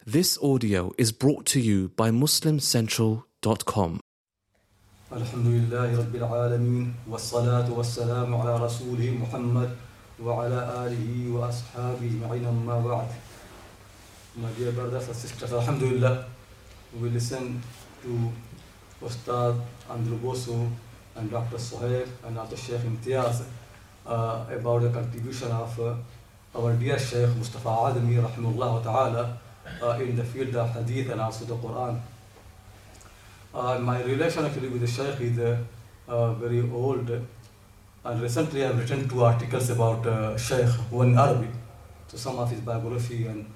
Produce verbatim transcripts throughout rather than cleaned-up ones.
This audio is brought to you by muslim central dot com. Alhamdulillahi Rabbil Alameen, wassalatu wassalamu ala Rasulih Muhammad wa ala alihi wa ashabihi ma'in amma ba'd. My dear brothers and sisters, Alhamdulillah, we listen to Ustad Andrew Bosu and Doctor Sohaib and also Sheikh Imtiaz uh, about the contribution of uh, our dear Sheikh Mustafa Adami rahimahullah ta'ala uh, in the field of Hadith and also the Quran. Uh, my relation actually with the Shaykh is uh, uh, very old, and recently I have written two articles about uh, Shaykh, one in Arabic, so some of his biography and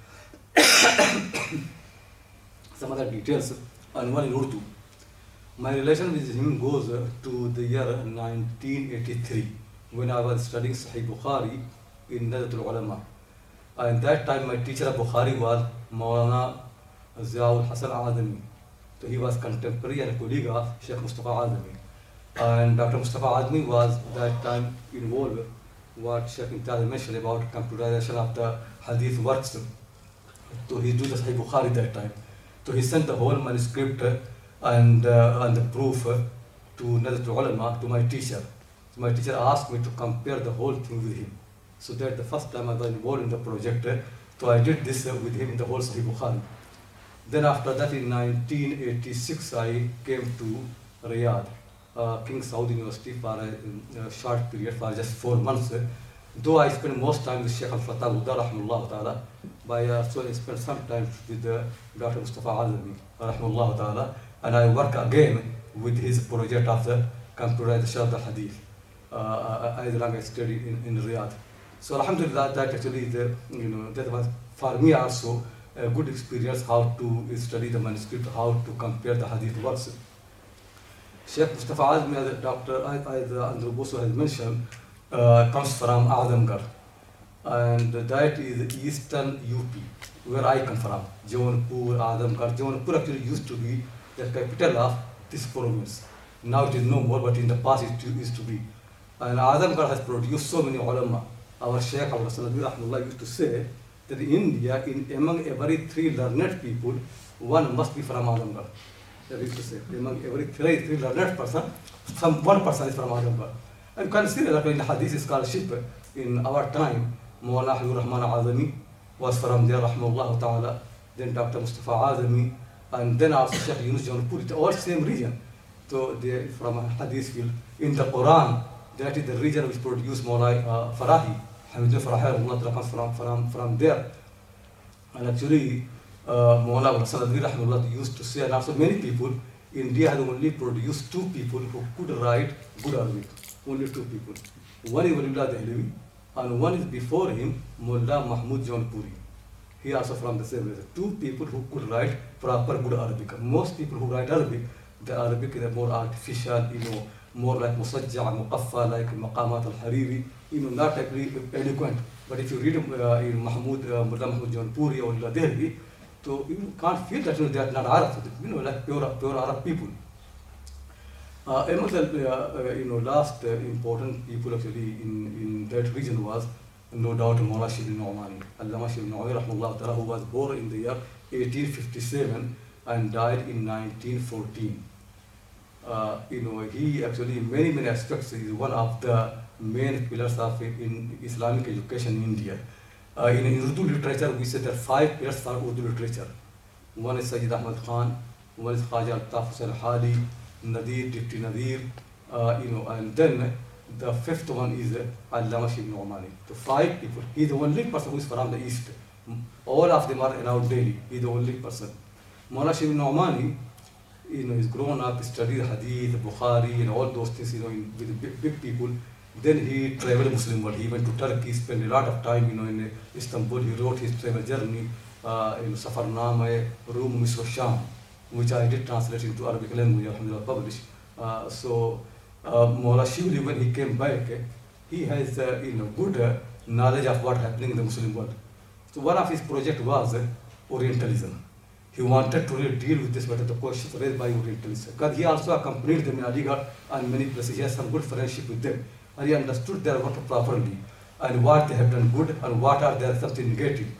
some other details, and one in Urdu. My relation with him goes uh, to the year nineteen eighty-three, when I was studying Sahih Bukhari in Nazatul Ulama. And that time my teacher of Bukhari was Maulana Ziaul Hasan Adami. So he was contemporary and colleague of Sheikh Mustafa Adami. And Doctor Mustafa Adami was that time involved what Sheikh Imtiaz mentioned about computerization of the Hadith works. So he did the Sahih Bukhari that time. So he sent the whole manuscript and, uh, and the proof to Nazatul Ulama, to my teacher. So my teacher asked me to compare the whole thing with him. So that's the first time I was involved in the project. So I did this with him in the whole Sahih Bukhari. Then after that in nineteen eighty-six I came to Riyadh, uh, King Saud University for a, a short period, for just four months. Though I spent most time with Sheikh Al-Fatah Uddar rahimahullah ta'ala, but I also spent some time with uh, Doctor Mustafa Adami rahimahullah ta'ala, and I work again with his project of the computerization of the Hadith, uh, as long as I studied in, in Riyadh. So alhamdulillah, that actually, the, you know, that was for me also a good experience how to study the manuscript, how to compare the Hadith works. Sheikh Mustafa Azmi, as Doctor as Andrew Bosu has mentioned, uh, comes from Azamgarh, and that is eastern U P, where I come from. Jaunpur, Azamgarh. Jaunpur actually used to be the capital of this province. Now it is no more, but in the past it used to be. And Azamgarh has produced so many ulama. Our Sheikh Abdul Sanadwi rahimahullah used to say that in India, in among every three learned people, one must be from Azamgarh. That is to say, among every three, three learned person, some one person is from Azamgarh. And you can see that in Hadith scholarship in our time, Mawlana Habibur Rahman Azami was from there, rahimahullah ta'ala, then Doctor Mustafa Azami, and then also Sheikh Yunus Jaunpur, it's all same region. So they from Hadith field. In the Quran, that is the region which produced Mawlana uh, Farahi. Hamidullah Farahi comes from, from, from there. And actually, uh, Mawlana Sanadwi rahimahullah used to say, and also many people, India has only produced two people who could write good Arabic. Only two people. One is Waliullah Dehlavi, and one is before him, Mullah Mahmud Jaunpuri. He also from the same region. Two people who could write proper good Arabic. Most people who write Arabic, the Arabic is more artificial, you know, more like Musajja, Muqaffa, like Maqamat al-Hariri, you know, not actually eloquent. But if you read uh, in Mahmud, uh, Mullah Mahmud Jaunpuri or Waliullah Dehlavi, so you can't feel that you know, they are not Arab, you know, like pure, pure Arab people. Uh, among the uh, uh, you know, last uh, important people actually in, in that region was no doubt Mawlana Shibli Nu'mani, Allama Shibli Nu'mani rahimahullah ta'ala, who was born in the year eighteen fifty-seven and died in nineteen fourteen. Uh, you know, he actually in many, many aspects is one of the main pillars of in Islamic education in India. Uh, in, in Urdu literature, we say there are five pillars for Urdu literature. One is Sayyid Ahmad Khan, one is Khaja Altaf Hussain Hali, Nadir, Dipti Nadir, uh, you know, and then the fifth one is Allama Shibli Nu'mani. So five people. He is the only person who is from the east. All of them are around Delhi. He is the only person. Mawlana Shibli Nu'mani, you know, he's grown up, studied Hadith, Bukhari, and all those things, you know, in, with big, big people. Then he traveled the Muslim world. He went to Turkey, spent a lot of time, you know, in Istanbul. He wrote his travel journey uh, in Safarnama, Rum, Misr, Sham, which I did translate into Arabic language, alhamdulillah, published. Uh, so, uh, Mawla Shibli, when he came back, he has, uh, you know, good uh, knowledge of what happening in the Muslim world. So, one of his project was uh, Orientalism. He wanted to really deal with this matter, the questions raised by Orientalists. Because he also accompanied them in Aligarh and many places. He has some good friendship with them. And he understood their work properly and what they have done good and what are there something negative.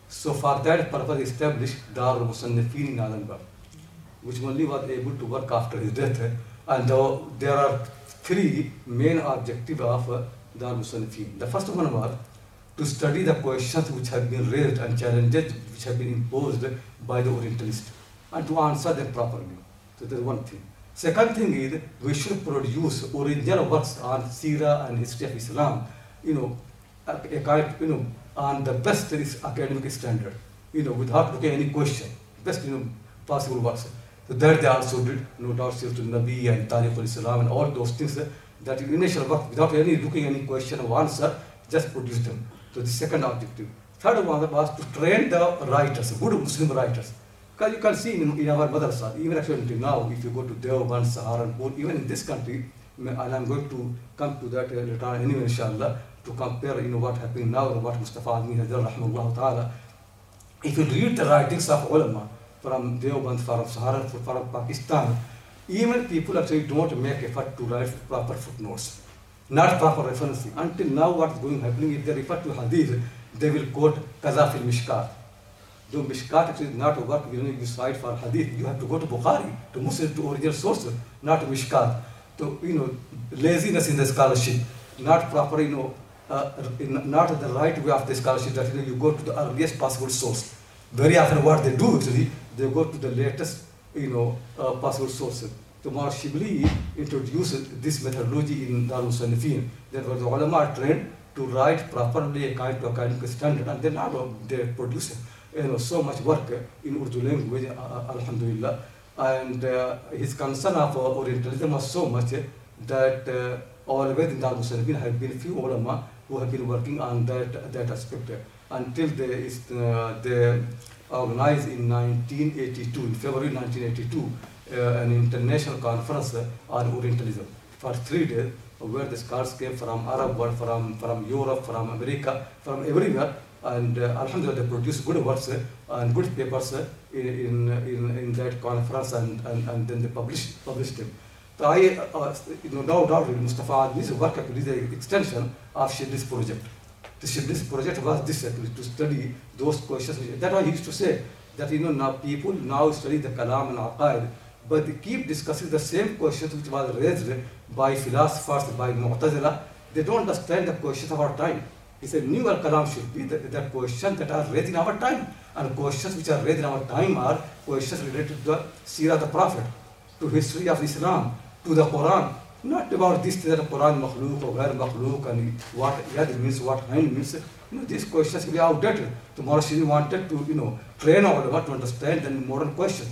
So for that purpose established Darul Musannifin in Alamgad, which only was able to work after his death. And uh, there are three main objectives of uh, Darul Musannifin. The first one was to study the questions which have been raised and challenges which have been imposed by the Orientalists and to answer them properly. So that's one thing. Second thing is we should produce original works on Seerah and history of Islam, you know, a, a kind, you know, on the best academic standard, you know, without looking at any question, best, you know, possible works. So that they also did, no doubt, Sirtul Nabi and Tariq al-Islam and all those things that initial work without any looking any question or answer, just produce them. So the second objective. Third one was to train the writers, good Muslim writers. Because you can see in, in our madrasa, even actually until now, if you go to Deoband, Saharanpur, even in this country, and I'm going to come to that later on anyway, inshallah, to compare, you know, what happening now and what Mustafa Azmi has done, rahimahullah ta'ala. If you read the writings of ulama from Deoband, from Saharanpur, from Pakistan, even people actually don't make effort to write proper footnotes, not proper referencing. Until now, what's going happening, if they refer to hadith, they will quote Kaza fil Mishkat. Though Mishkat actually is not a work you cite for hadith, you have to go to Bukhari, to Muslim, to original sources, not to Mishkat. So, you know, laziness in the scholarship, not proper, you know, uh, not the right way of the scholarship, that you, know, you go to the earliest possible source. Very often what they do actually, they go to the latest, you know, uh, possible sources. So Mawlana Shibli introduced this methodology in Darul Musannifin. That was the ulama are trained to write properly according to academic standard, and then now they produce, you know, so much work in Urdu language, uh, alhamdulillah. And uh, his concern of uh, Orientalism was so much that uh, always in Darul Musannifin have been few ulama who have been working on that, that aspect until they, uh, they organized in nineteen eighty-two, in February nineteen eighty-two, uh, an international conference on Orientalism for three days, where the scholars came from Arab world, from, from Europe, from America, from everywhere. And uh, alhamdulillah, they produced good works uh, and good papers uh, in, in, in, in that conference, and, and, and then they published, published them. So I, uh, you know, no doubt Mustafa Azmi's work actually is an extension of Shibli's project. The Shibli's project was this actually, to study those questions. That's why he used to say that, you know, now people now study the Kalam and Aqaid, but they keep discussing the same questions which was raised by philosophers, by Mu'tazila. They don't understand the questions of our time. He said, new al-Kalam should be the, the questions that are raised in our time. And questions which are raised in our time are questions related to the Seerah of the Prophet, to history of Islam, to the Quran. Not about this, that the Quran makhluk or ghair makhluk, and what yad means, what hind means. You know, these questions will be outdated. So Mawlana wanted to, you know, train our ulama to understand the modern questions.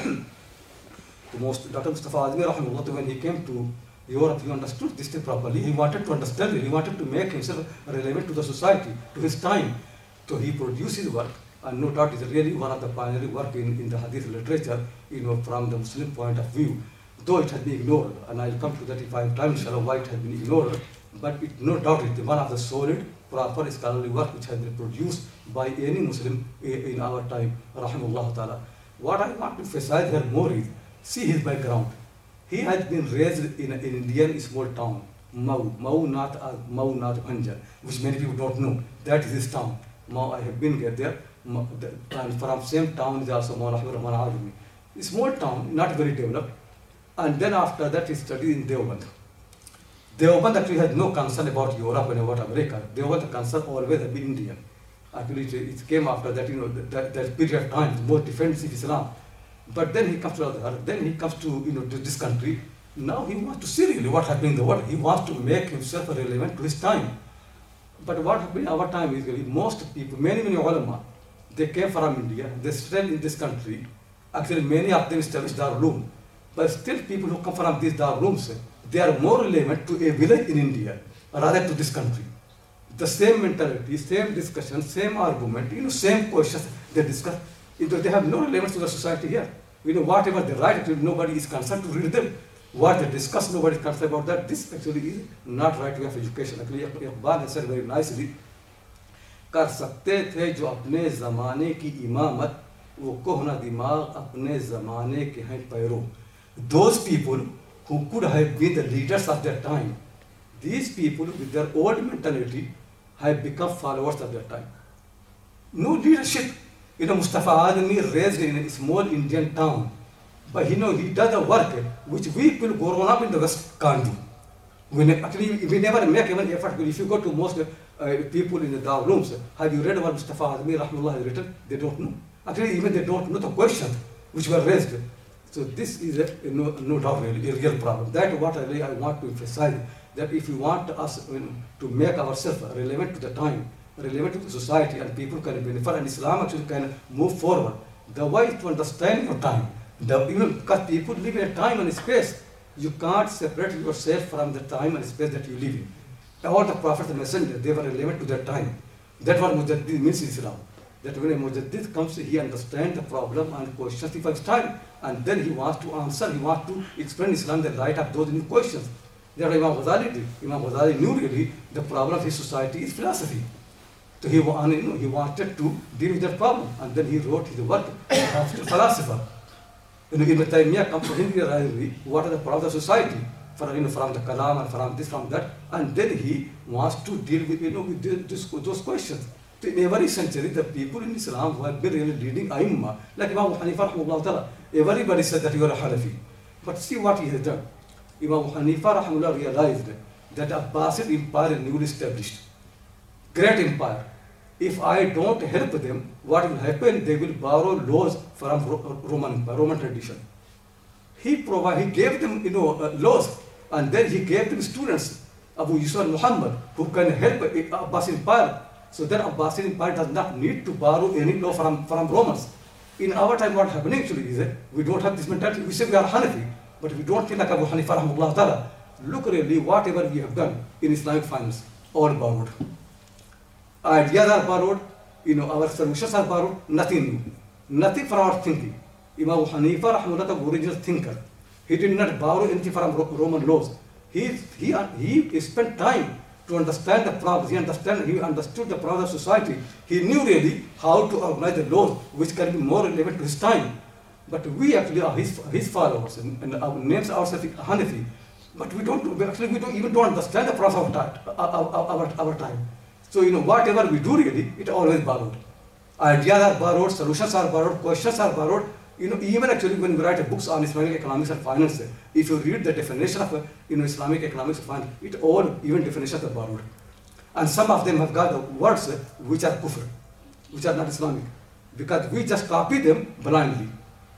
The most, Doctor Mustafa Azmi, rahimahullah, when he came to Europe, he understood this thing properly. He wanted to understand it. He wanted to make himself relevant to the society, to his time. So he produced his work, and no doubt is really one of the pioneering work in, in the hadith literature, you know, from the Muslim point of view. Though it has been ignored, and I'll come to that if I have time, inshallah, why it has been ignored. But it, no doubt it is one of the solid, proper scholarly work which has been produced by any Muslim in our time, rahimahullah ta'ala. What I want to emphasize here more is, see his background. He has been raised in an Indian small town, Mau, Mau Nath, Mau Nath Bhanjan, which many people don't know. That is his town. Mau, I have been there, and from same town is also Mawlana Rahman Azmi. A small town, not very developed. And then after that, he studied in Deoband. Deoband actually had no concern about Europe and about America. Deoband concern always had been Indian. Actually, it came after that, you know, that, that period of time, more defensive Islam. But then he comes to other, then he comes to, you know, to this country. Now he wants to see really what happened in the world. He wants to make himself relevant to his time. But what happened in our time is really most people, many, many ulama, they came from India, they stayed in this country. Actually, many of them established Darul Uloom. But still people who come from these Darul Ulooms, they are more relevant to a village in India rather to this country. The same mentality, same discussion, same argument, you know, same questions they discuss. They have no relevance to the society here. You know, whatever they write, nobody is concerned to read them. What they discuss, nobody is concerned about that. This actually is not right way of education. Actually, Iqbal has said very nicely, कर सकते थे जो अपने ज़माने की इमामत, वो कोहना दिमाग अपने ज़माने के हैं पैरों. Those people who could have been the leaders of their time, these people with their old mentality have become followers of their time. no leadership. You know, Mustafa Adami raised in a small Indian town, but you know, he does a work which we people grown up in the West can't do. We ne actually, we never make even effort. If you go to most uh, people in the Dar rooms, have you read about Mustafa Adami, Rahmullah, has written? They don't know. Actually, even they don't know the questions which were raised. So this is a, a no, no doubt really a real problem. That's what I really I want to emphasize, that if we want us you know, to make ourselves relevant to the time, relevant to the society, and people can benefit, and Islam actually can move forward, the way to understand your time, the, even because people live in a time and space, you can't separate yourself from the time and space that you live in. All the prophets and messengers, they were relevant to their time. That's what Mujaddid means in Islam. That when a Mujaddid comes, he understands the problem and questions if it's time, and then he wants to answer, he wants to explain Islam, the light of those new questions. That's what Imam Ghazali did. Imam Ghazali knew really the problem of his society is philosophy. So he, you know, he wanted to deal with that problem, and then he wrote his work as a philosopher. You know, Ibn Taymiyyah comes to him realizing what are the problems of society, from, you know, from the Kalam and from this, from that, and then he wants to deal with, you know, with this, those questions. So in every century, the people in Islam who have been really leading Aimma, like Imam Hanifa rahimahullah ta'ala, everybody said that you are a Hanafi. But see what he has done. Imam Hanifa rahimahullah realized that the Abbasid empire is newly established. Great empire. If I don't help them, what will happen? They will borrow laws from Roman Roman tradition. He provide, he gave them, you know, uh, laws, and then he gave them students, Abu Yusuf Muhammad, who can help Abbasid empire. So that Abbasid empire does not need to borrow any law from, from Romans. In our time, what happening actually is that we don't have this mentality. We say we are Hanafi, but we don't think like Abu Hanifa rahimahullah ta'ala. Look really, whatever we have done in Islamic finance, all borrowed. Ideas are borrowed, you know, our solutions are borrowed, nothing new. Nothing from our thinking. Imam Hanifa rahimahullah, the original thinker, he did not borrow anything from Roman laws. He, he, he spent time to understand the problems. He understand, he understood the problems of society. He knew really how to organize the laws which can be more relevant to his time. But we actually are his, his followers, and, and our names ourselves Hanafi. But we don't, we actually we don't even don't understand the process of time, our, our, our time. So, you know, whatever we do really, it always borrowed. Ideas are borrowed, solutions are borrowed, questions are borrowed. You know, even actually when we write books on Islamic economics and finance, if you read the definition of, you know, Islamic economics and finance, it all, even definitions are borrowed. And some of them have got the words which are kufr, which are not Islamic, because we just copy them blindly.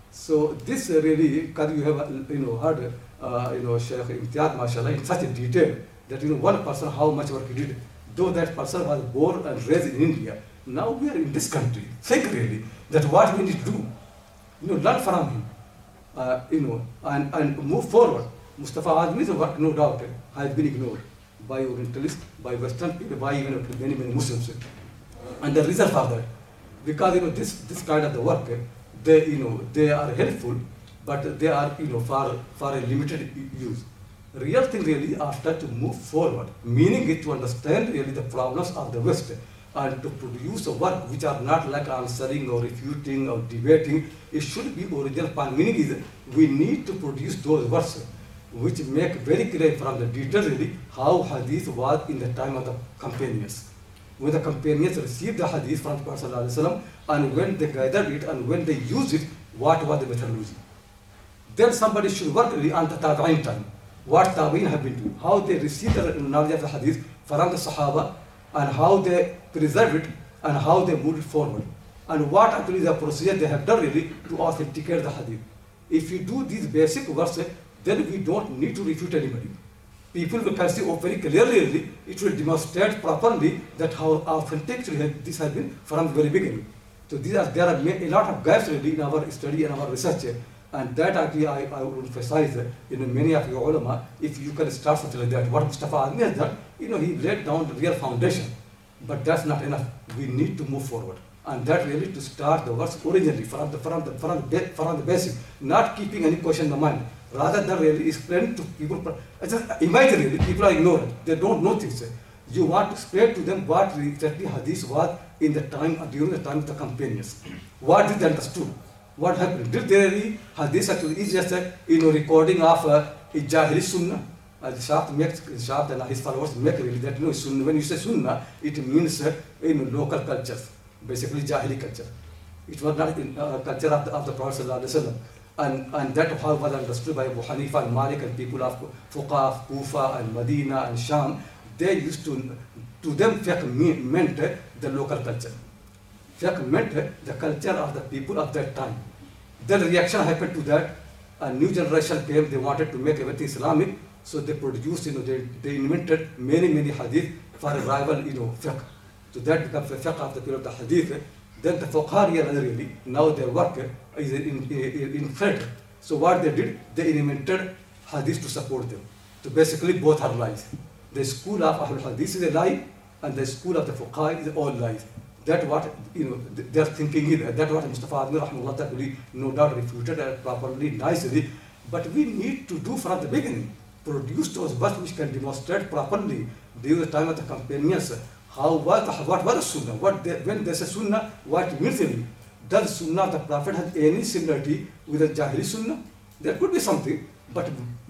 So this really, because you have, you know, heard, uh, you know, Shaykh Imtiaz, mashallah, in such a detail, that, you know, one person, how much work he did, though that person was born and raised in India, now we are in this country. Think really, that what we need to do, you know, learn from him, uh, you know, and, and move forward. Mustafa Adami's work, no doubt, has been ignored by Orientalists, by Western people, by even many, many Muslims. And the reason for that, because, you know, this, this kind of the work, they, you know, they are helpful, but they are, you know, for, for a limited use. Real thing really, after to move forward, meaning it to understand really the problems of the West, and to produce a work which are not like answering or refuting or debating, it should be original point. Meaning is we need to produce those works which make very clear from the detail really how hadith was in the time of the companions. When the companions received the hadith from the Prophet ﷺ, and when they gathered it and when they used it, what was the methodology? Then somebody should work really on the Tabi'in time. What Tabi'in have been doing, how they received the knowledge of the hadith from the Sahaba, and how they preserved it, and how they moved it forward, and what actually the procedure they have done really to authenticate the hadith. If you do these basic works, then we don't need to refute anybody. People will can see very clearly, really, it will demonstrate properly that how authentic this has been from the very beginning. So these are, there are a lot of gaps really in our study and our research, and that actually I, I would emphasize in many of your ulama, if you can start something like that. What Mustafa Adami has done, you know, he laid down the real foundation, but that's not enough. We need to move forward, and that really to start the works originally from the from the from the, from the basic, not keeping any question in the mind, rather than really explain to people. Just imagine really, people are ignorant; they don't know things. You want to explain to them what exactly hadith was in the time during the time of the companions. What did they understood? What happened? Did they really hadith actually is just a, you know, recording of a Jahili Sunnah? Uh, Shaft makes Shaft and his followers make really that, you know, Sunnah. When you say Sunnah, it means uh, in local cultures. basically Jahili culture. It was not in uh, culture of the, of the Prophet sallallahu alaihi wasallam. And, and that how was understood by Abu Hanifa and Malik and people of Fuqah of Kufa and Medina and Sham. They used to, to them fiqh meant the local culture. Fiqh meant the culture of the people of that time. Then reaction happened to that. A new generation came, they wanted to make everything Islamic, so they produced, you know, they, they invented many, many hadith for a rival, you know, fiqh. So that becomes the fiqh of the period of the hadith. Then the fuqaha really, now their work is in, in, in threat. So what they did, they invented hadith to support them. So basically both are lies. The school of Ahlul Hadith is a lie, and the school of the fuqaha is all lies. That's what, you know, their thinking is. That's what Mustafa Azmi rahimahullah ta'ala no doubt refuted uh, properly, nicely. But we need to do from the beginning, produce those works which can demonstrate properly during the time of the companions. How was the, what was the sunnah? What they, when there's a sunnah, what it means really? Does sunnah of the Prophet have any similarity with the Jahili sunnah? There could be something, but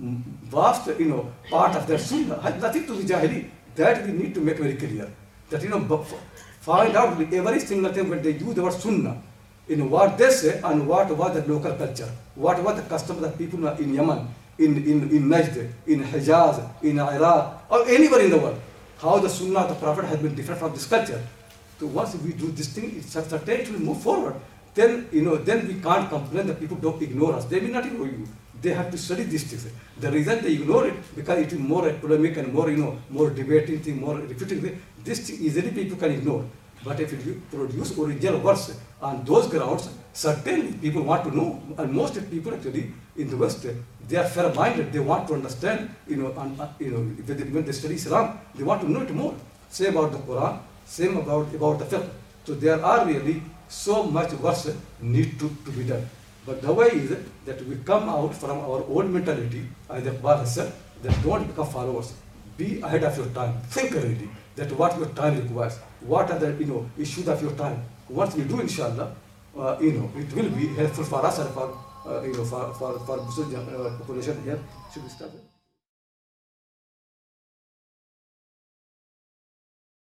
vast, you know, part of their sunnah has nothing to do with Jahili. That we need to make very clear. That, you know, find out every single thing when they use the word sunnah, you know, what they say and what was the local culture, what was the custom of the people in Yemen, in, in, in Najd, in Hijaz, in Iraq, or anywhere in the world. How the sunnah of the Prophet has been different from this culture. So once we do this thing, it's certain it will move forward. Then, you know, then we can't complain that people don't ignore us. They will not ignore you. They have to study these things. The reason they ignore it, because it is more polemic and more, you know, more debating thing, more refuting thing. This thing easily people can ignore. But if you produce original works on those grounds, certainly people want to know. And most of people actually in the West, they are fair-minded. They want to understand, you know, and, uh, you know, when they study Islam, they want to know it more. Same about the Quran, same about, about the fiqh. So there are really so much works need to, to be done. But the way is that we come out from our own mentality, as Iqbal has said, that don't become followers. Be ahead of your time. Think really that what your time requires. What are the, you know, issues of your time. Once we do, inshallah, uh, you know, it will be helpful for us and for, uh, you know, for, for, for Muslim uh, population here. Should we start?